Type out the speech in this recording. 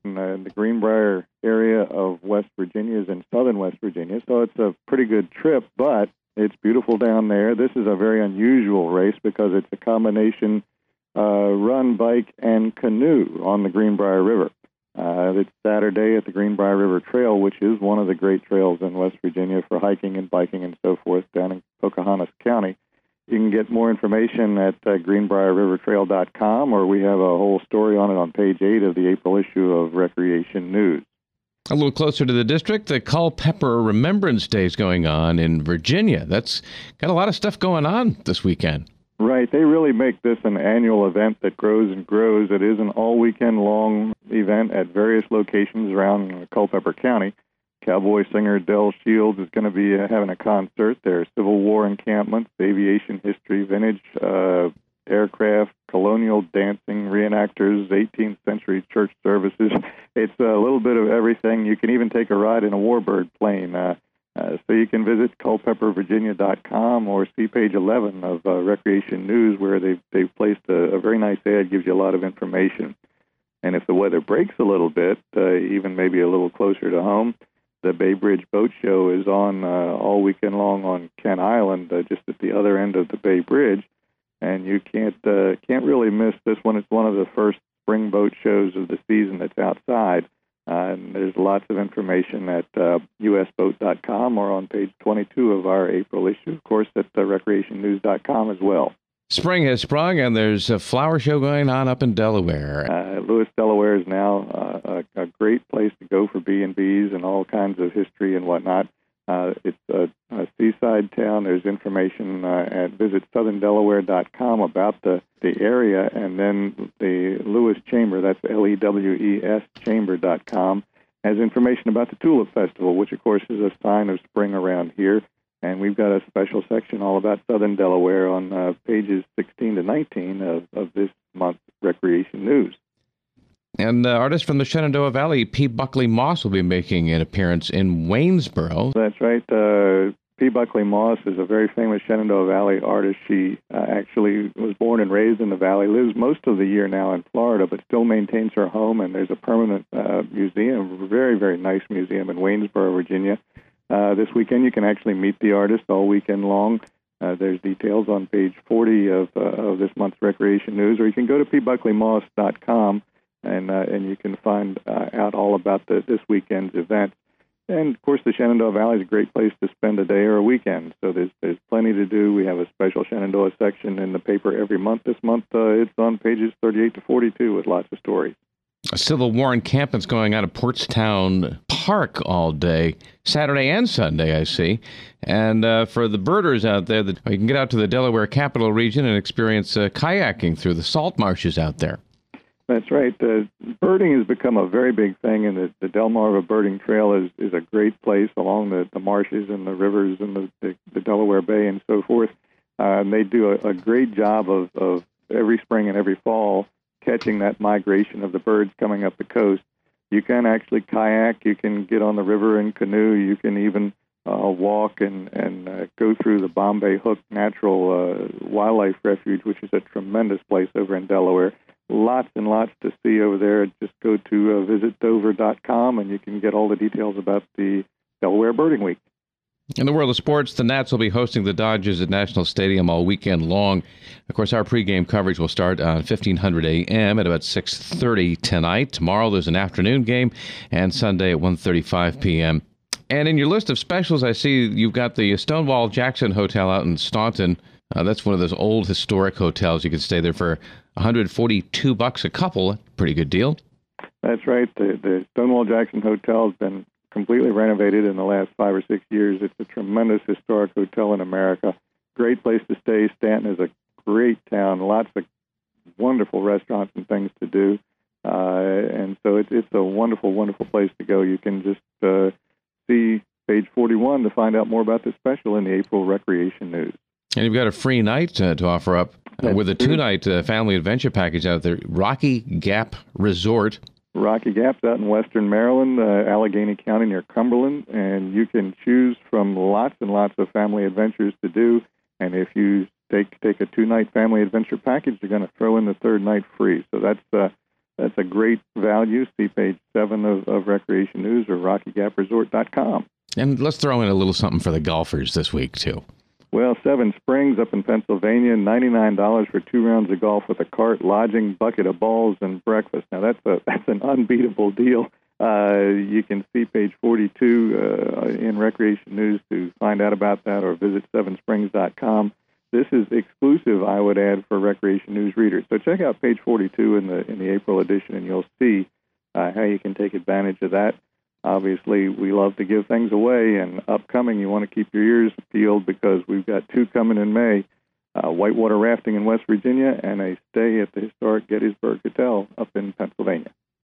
in the Greenbrier area of West Virginia, is in southern West Virginia, so it's a pretty good trip, but it's beautiful down there. This is a very unusual race because it's a combination run, bike, and canoe on the Greenbrier River. It's Saturday at the Greenbrier River Trail, which is one of the great trails in West Virginia for hiking and biking and so forth down in Pocahontas County. You can get more information at greenbrierrivertrail.com, or we have a whole story on it on page 8 of the April issue of Recreation News. A little closer to the district, the Culpeper Remembrance Day is going on in Virginia. That's got a lot of stuff going on this weekend. Right. They really make this an annual event that grows and grows. It is an all-weekend-long event at various locations around Culpeper County. Cowboy singer Del Shields is going to be having a concert. There's Civil War encampments, aviation history, vintage aircraft, colonial dancing, reenactors, 18th century church services. It's a little bit of everything. You can even take a ride in a warbird plane. So you can visit culpepervirginia.com or see page 11 of Recreation News, where they've placed a very nice ad, gives you a lot of information. And if the weather breaks a little bit, even maybe a little closer to home, the Bay Bridge Boat Show is on all weekend long on Kent Island, just at the other end of the Bay Bridge, and you can't really miss this one. It's one of the first spring boat shows of the season that's outside, and there's lots of information at usboat.com or on page 22 of our April issue, of course, at recreationnews.com as well. Spring has sprung, and there's a flower show going on up in Delaware. Lewis, Delaware is now a great place to go for B&Bs and all kinds of history and whatnot. It's a seaside town. There's information at visitsoutherndelaware.com about the area, and then the Lewis Chamber, that's LEWES chamber.com, has information about the Tulip Festival, which, of course, is a sign of spring around here. And we've got a special section all about Southern Delaware on pages 16 to 19 of this month's Recreation News. And artist from the Shenandoah Valley, P. Buckley Moss, will be making an appearance in Waynesboro. That's right. P. Buckley Moss is a very famous Shenandoah Valley artist. She actually was born and raised in the valley, lives most of the year now in Florida, but still maintains her home. And there's a permanent museum, a very, very nice museum in Waynesboro, Virginia. This weekend, you can actually meet the artist all weekend long. There's details on page 40 of this month's Recreation News, or you can go to pbuckleymoss.com and you can find out all about this weekend's event. And, of course, the Shenandoah Valley is a great place to spend a day or a weekend, so there's plenty to do. We have a special Shenandoah section in the paper every month. This month, it's on pages 38 to 42 with lots of stories. A Civil War encampment's going on at Portstown Park all day, Saturday and Sunday, I see. And for the birders out there, you can get out to the Delaware Capital Region and experience kayaking through the salt marshes out there. That's right. Birding has become a very big thing, and the Delmarva Birding Trail is a great place along the marshes and the rivers and the Delaware Bay and so forth. They do a great job of every spring and every fall catching that migration of the birds coming up the coast. You can actually kayak, you can get on the river and canoe, you can even walk and go through the Bombay Hook Natural Wildlife Refuge, which is a tremendous place over in Delaware. Lots and lots to see over there. Just go to visitdover.com and you can get all the details about the Delaware Birding Week. In the world of sports, the Nats will be hosting the Dodgers at National Stadium all weekend long. Of course, our pregame coverage will start on 1500 a.m. at about 6:30 tonight. Tomorrow there's an afternoon game, and Sunday at 1:35 p.m. And in your list of specials, I see you've got the Stonewall Jackson Hotel out in Staunton. That's one of those old historic hotels. You can stay there for $142 a couple. Pretty good deal. That's right. The Stonewall Jackson Hotel has been completely renovated in the last 5 or 6 years. It's a tremendous historic hotel in America. Great place to stay. Stanton is a great town. Lots of wonderful restaurants and things to do. And so it's a wonderful, wonderful place to go. You can just see page 41 to find out more about this special in the April Recreation News. And you've got a free night to offer up with a 2-night family adventure package out there, Rocky Gap Resort. Rocky Gap's out in western Maryland, Allegheny County near Cumberland, and you can choose from lots and lots of family adventures to do. And if you take a 2-night family adventure package, you're going to throw in the 3rd night free. So that's That's a great value. See page 7 of Recreation News or RockyGapResort.com. And let's throw in a little something for the golfers this week, too. Well, Seven Springs up in Pennsylvania, $99 for 2 rounds of golf with a cart, lodging, bucket of balls, and breakfast. Now, that's an unbeatable deal. You can see page 42 in Recreation News to find out about that, or visit sevensprings.com. This is exclusive, I would add, for Recreation News readers. So check out page 42 in the April edition, and you'll see how you can take advantage of that. Obviously, we love to give things away, and upcoming, you want to keep your ears peeled because we've got 2 coming in May, whitewater rafting in West Virginia and a stay at the historic Gettysburg Hotel up in Pennsylvania.